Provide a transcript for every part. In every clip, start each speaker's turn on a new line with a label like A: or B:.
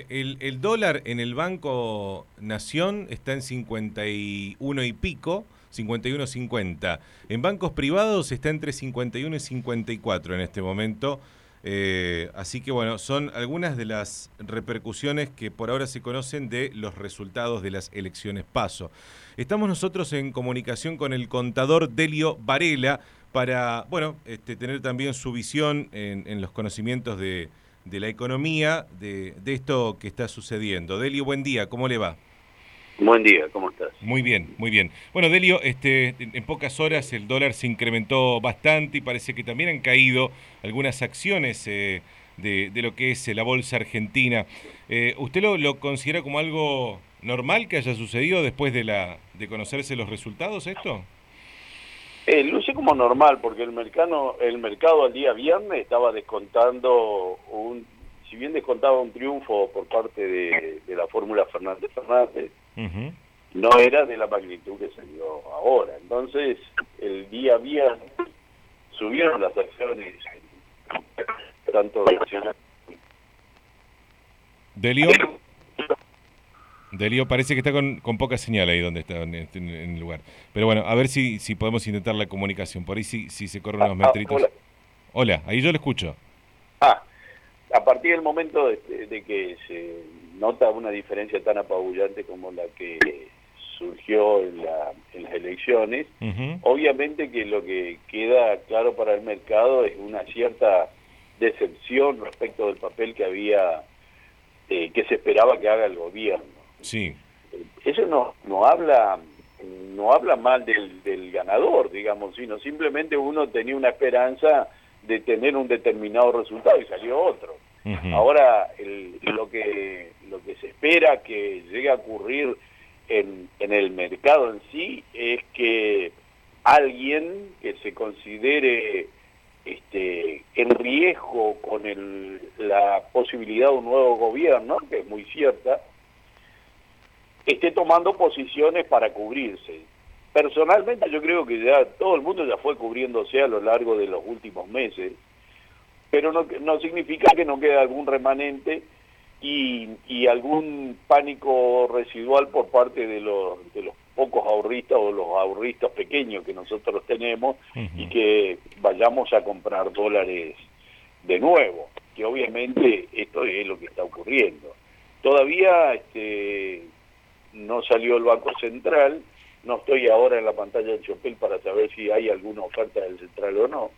A: el dólar en el Banco Nación está en 51 y pico, 51.50. En bancos privados está entre 51 y 54 en este momento. Así que bueno, son algunas de las repercusiones que por ahora se conocen de los resultados de las elecciones PASO. Estamos nosotros en comunicación con el contador Delio Varela para, bueno, tener también su visión en los conocimientos de la economía, de esto que está sucediendo. Delio, buen día, ¿cómo le va?
B: Buen día, ¿cómo estás?
A: Muy bien, muy bien. Bueno, Delio, en pocas horas el dólar se incrementó bastante y parece que también han caído algunas acciones de lo que es la bolsa argentina. ¿Usted lo considera como algo normal que haya sucedido después de conocerse los resultados esto?
B: Luce como normal porque el mercado al día viernes estaba descontando si bien descontaba un triunfo por parte de la fórmula Fernández Fernández,
A: Uh-huh.
B: no era de la magnitud que se dio ahora. Entonces, el día viernes subieron las acciones, tanto nacionales.
A: Delio, Delio parece que está con poca señal ahí donde está en el lugar. Pero bueno, a ver si podemos intentar la comunicación. Por ahí si se corren unos metritos.
B: Hola.
A: Hola, ahí yo lo escucho.
B: A partir del momento de que se nota una diferencia tan apabullante como la que surgió en las elecciones,
A: Uh-huh.
B: obviamente que lo que queda claro para el mercado es una cierta decepción respecto del papel que había, que se esperaba que haga el gobierno.
A: Sí.
B: Eso no habla mal del ganador, digamos, sino simplemente uno tenía una esperanza de tener un determinado resultado y salió otro.
A: Uh-huh.
B: Ahora, lo que se espera que llegue a ocurrir en el mercado en sí es que alguien que se considere en riesgo con la posibilidad de un nuevo gobierno, que es muy cierta, esté tomando posiciones para cubrirse. Personalmente yo creo que ya todo el mundo ya fue cubriéndose a lo largo de los últimos meses, pero no significa que no quede algún remanente y algún pánico residual por parte de los pocos ahorristas o los ahorristas pequeños que nosotros tenemos,
A: Uh-huh.
B: y que vayamos a comprar dólares de nuevo, que obviamente esto es lo que está ocurriendo. Todavía no salió el Banco Central, no estoy ahora en la pantalla del Chopel para saber si hay alguna oferta del Central o no,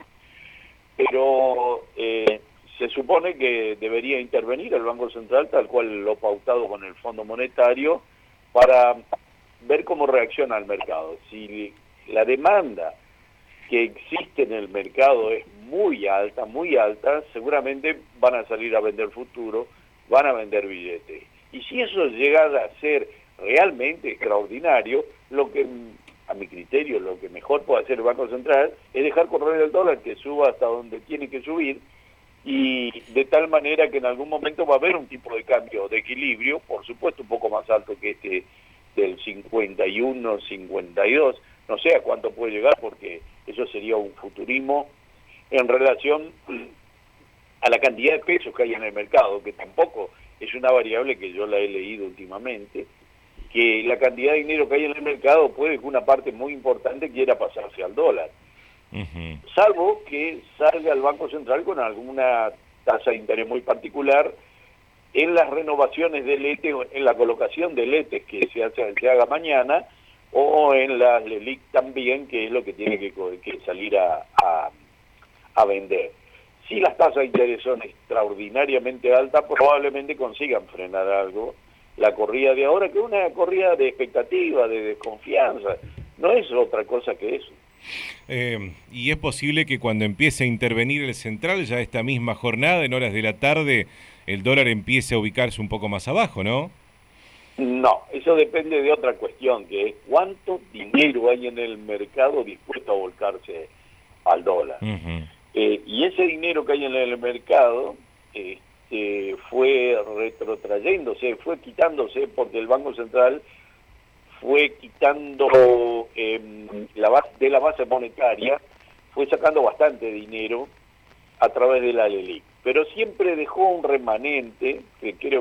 B: pero se supone que debería intervenir el Banco Central tal cual lo pautado con el Fondo Monetario para ver cómo reacciona el mercado. Si la demanda que existe en el mercado es muy alta, seguramente van a salir a vender futuro, van a vender billetes. Y si eso llegara a ser realmente extraordinario, lo que, a mi criterio, lo que mejor puede hacer el Banco Central es dejar correr el dólar, que suba hasta donde tiene que subir, y de tal manera que en algún momento va a haber un tipo de cambio, de equilibrio, por supuesto un poco más alto que del 51, 52, no sé a cuánto puede llegar, porque eso sería un futurismo en relación a la cantidad de pesos que hay en el mercado, que tampoco es una variable que yo la he leído últimamente, que la cantidad de dinero que hay en el mercado puede que una parte muy importante quiera pasarse al dólar.
A: Uh-huh.
B: Salvo que salga el Banco Central con alguna tasa de interés muy particular en las renovaciones del ETE, en la colocación del ETE que se haga mañana, o en las LELIC también, que es lo que tiene que salir a vender. Si las tasas de interés son extraordinariamente altas, probablemente consigan frenar algo la corrida de ahora, que es una corrida de expectativa, de desconfianza, no es otra cosa que eso.
A: Y es posible que cuando empiece a intervenir el central, ya esta misma jornada, en horas de la tarde, el dólar empiece a ubicarse un poco más abajo, ¿no?
B: No, eso depende de otra cuestión, que es cuánto dinero hay en el mercado dispuesto a volcarse al dólar.
A: Uh-huh.
B: Y ese dinero que hay en el mercado fue retrotrayéndose, fue quitándose, porque el Banco Central fue quitando de la base monetaria, fue sacando bastante dinero a través de la LELIC, pero siempre dejó un remanente, que creo que la última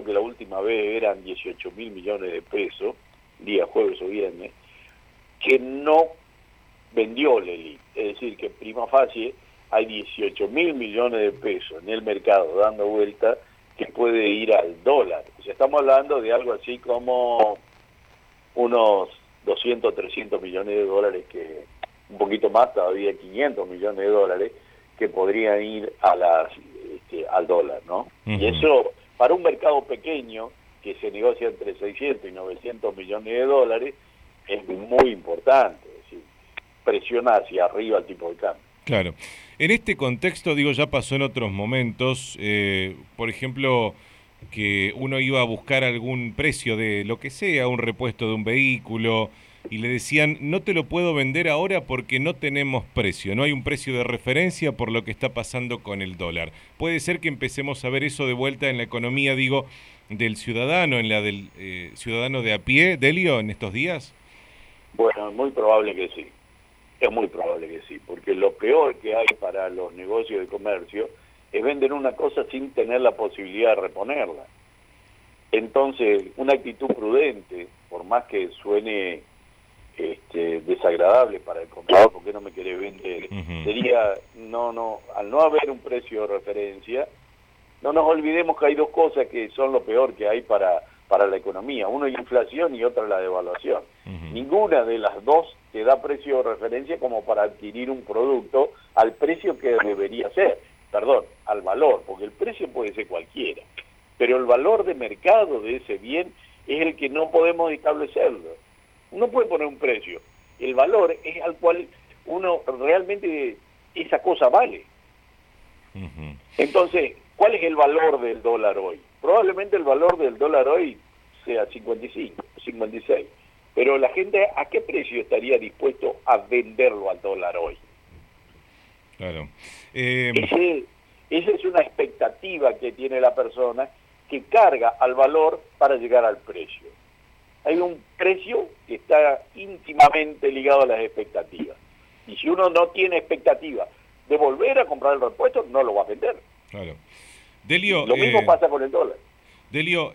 B: última vez eran 18.000 millones de pesos, día jueves o viernes, que no vendió Lelí. Es decir, que prima facie hay 18.000 millones de pesos en el mercado dando vuelta que puede ir al dólar. O sea, estamos hablando de algo así como unos 200, 300 millones de dólares, que un poquito más, todavía 500 millones de dólares, que podrían ir a al dólar, ¿no? Y eso, para un mercado pequeño, que se negocia entre 600 y 900 millones de dólares, es muy importante, es decir, presiona hacia arriba el tipo de cambio.
A: Claro. En este contexto, digo, ya pasó en otros momentos, por ejemplo, que uno iba a buscar algún precio de lo que sea, un repuesto de un vehículo, y le decían, no te lo puedo vender ahora porque no tenemos precio, no hay un precio de referencia por lo que está pasando con el dólar. ¿Puede ser que empecemos a ver eso de vuelta en la economía, digo, del ciudadano, en la del ciudadano de a pie, Delio, en estos días?
B: Bueno, es muy probable que sí. Es muy probable que sí, porque lo peor que hay para los negocios de comercio es vender una cosa sin tener la posibilidad de reponerla. Entonces, una actitud prudente, por más que suene desagradable para el comprador, porque no me quiere vender, sería, al no haber un precio de referencia, no nos olvidemos que hay dos cosas que son lo peor que hay para la economía. Uno es la inflación y otra la devaluación. Ninguna de las dos te da precio de referencia como para adquirir un producto al precio que debería ser. Perdón, al valor, porque el precio puede ser cualquiera. Pero el valor de mercado de ese bien es el que no podemos establecerlo. Uno puede poner un precio. El valor es al cual uno realmente esa cosa vale. Entonces, ¿cuál es el valor del dólar hoy? Probablemente el valor del dólar hoy sea 55, 56. Pero la gente, ¿a qué precio estaría dispuesto a venderlo al dólar hoy?
A: Claro.
B: Esa es una expectativa que tiene la persona, que carga al valor para llegar al precio. Hay un precio que está íntimamente ligado a las expectativas. Y si uno no tiene expectativa de volver a comprar el repuesto, no lo va a vender.
A: Claro. Delio,
B: lo mismo pasa con el dólar.
A: Delio,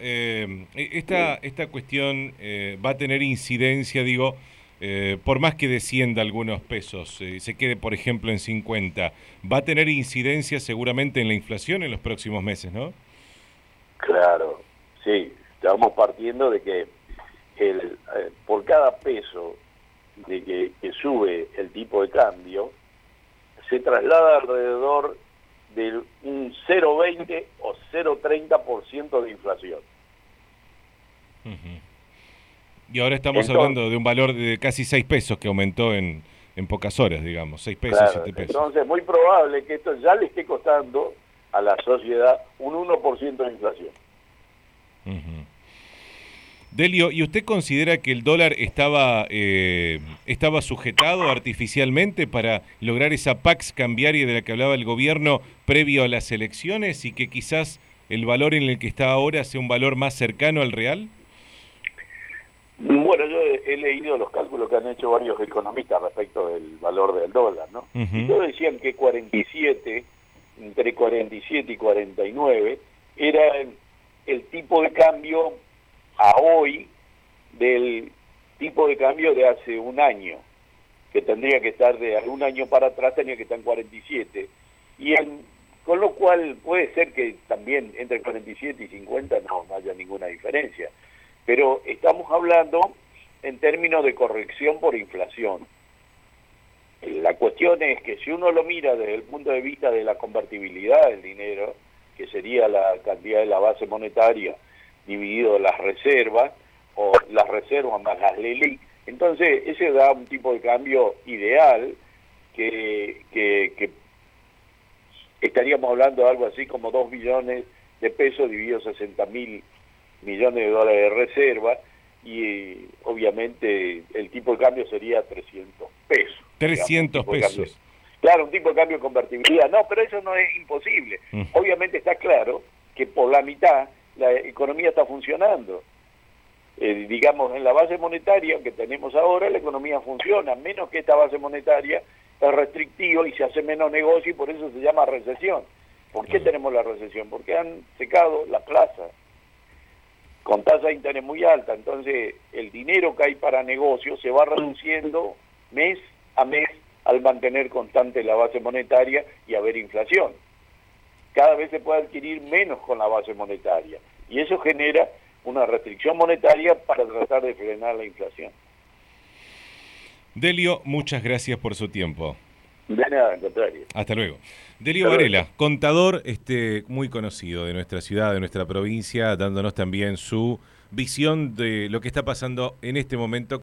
A: esta cuestión va a tener incidencia, digo, por más que descienda algunos pesos, se quede, por ejemplo, en 50, va a tener incidencia seguramente en la inflación en los próximos meses, ¿no?
B: Claro, sí. Estamos partiendo de que por cada peso de que sube el tipo de cambio, se traslada alrededor de un 0,20 o 0,30% de inflación.
A: Y ahora estamos hablando de un valor de casi 6 pesos que aumentó en pocas horas, digamos, 6 pesos,
B: claro,
A: 7 pesos.
B: Entonces es muy probable que esto ya le esté costando a la sociedad un 1% de inflación.
A: Delio, ¿y usted considera que el dólar estaba sujetado artificialmente para lograr esa pax cambiaria de la que hablaba el gobierno previo a las elecciones y que quizás el valor en el que está ahora sea un valor más cercano al real?
B: Bueno, yo he leído los cálculos que han hecho varios economistas respecto del valor del dólar, ¿no? Y todos decían que entre 47 y 49 era el tipo de cambio a hoy del tipo de cambio de hace un año, que tendría que estar de un año para atrás, tenía que estar en 47, con lo cual puede ser que también entre 47 y 50 no haya ninguna diferencia, pero estamos hablando en términos de corrección por inflación. La cuestión es que si uno lo mira desde el punto de vista de la convertibilidad del dinero, que sería la cantidad de la base monetaria dividido las reservas, o las reservas más las LELIQ, entonces ese da un tipo de cambio ideal que estaríamos hablando de algo así como 2 billones de pesos divididos 60.000 millones de dólares de reserva, y obviamente el tipo de cambio sería 300 pesos.
A: 300 pesos.
B: Claro, un tipo de cambio de convertibilidad. No, pero eso no es imposible. Obviamente está claro que por la mitad la economía está funcionando. Digamos, en la base monetaria que tenemos ahora, la economía funciona, menos que esta base monetaria es restrictiva y se hace menos negocio, y por eso se llama recesión. ¿Por qué tenemos la recesión? Porque han secado la plaza. con tasa de interés muy alta, entonces el dinero que hay para negocios se va reduciendo mes a mes al mantener constante la base monetaria y haber inflación. Cada vez se puede adquirir menos con la base monetaria y eso genera una restricción monetaria para tratar de frenar la inflación.
A: Delio, muchas gracias por su tiempo.
B: De nada, al contrario.
A: Hasta luego. Delio Varela, contador muy conocido de nuestra ciudad, de nuestra provincia, dándonos también su visión de lo que está pasando en este momento